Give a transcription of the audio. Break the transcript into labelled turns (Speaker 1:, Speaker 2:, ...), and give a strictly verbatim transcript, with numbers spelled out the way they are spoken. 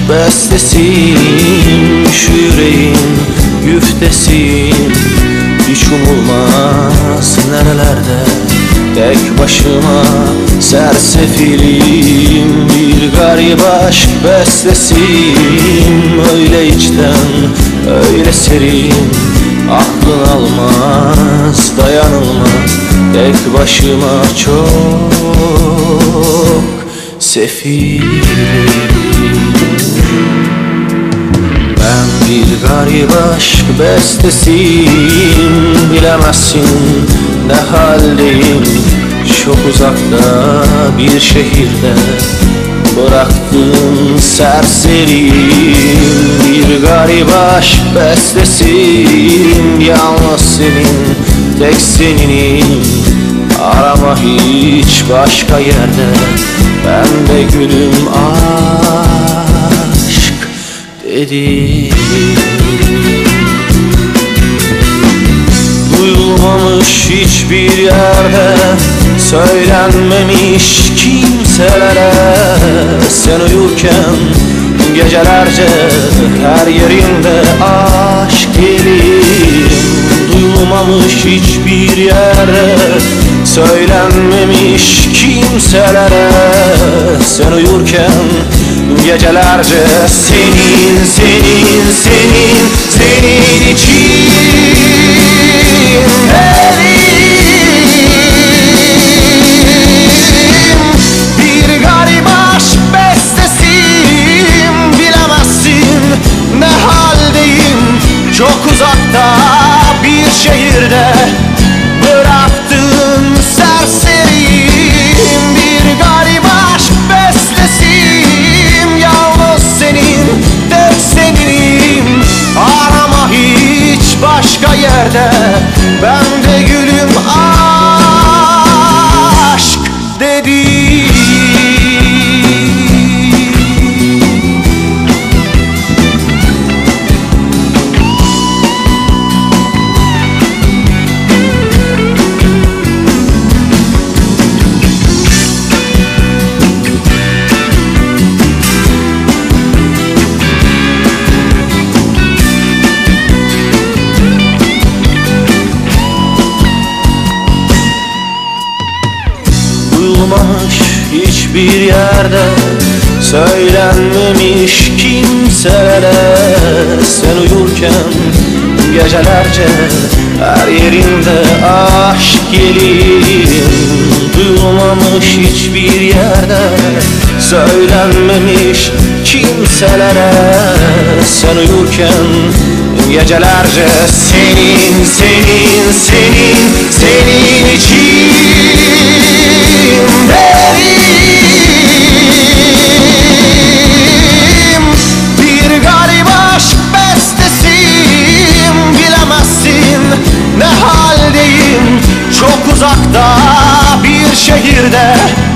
Speaker 1: bestesin, şu yüreğin güftesin. Hiç umulmaz nerelerde tek başıma sersefilim. Bir garip aşk bestesin, öyle içten öyle serin. Aklın almaz, dayanılmaz, tek başıma çok sefilim. Ben bir garip aşk bestesiyim, bilemezsin ne haldeyim. Çok uzakta bir şehirde bıraktım serseriyim. Bir garip aşk bestesiyim, yalnız senin, tek seninim. Arama hiç başka yerde, ben de gülüm aşk dedim. Duyulmamış hiçbir yerde, söylenmemiş kimselere. Sen uyurken gecelerce her yerinde aşk gelir. Duyulmamış hiçbir yerde, söylenmemiş kimselere. Sen uyurken gecelerce senin, senin, senin, senin için elim. Bir garip aşk bestesiyim, bilemezsin ne haldeyim. Çok uzakta bir şehirde bıraktım serseriyim. Bir garip aşk bestesiyim, yalnız senin, tek seninim. Arama hiç başka yerde, ben de gülüm aşk dedim. Duyulmamış hiçbir yerde, söylenmemiş kimselere. Sen uyurken gecelerce her yerinde aşk gelir. Duyulmamış hiçbir yerde, söylenmemiş kimselere. Sen uyurken gecelerce senin, senin, senin, senin için derim. Bir garip aşk bestesiyim, bilemezsin ne haldeyim. Çok uzakta bir şehirde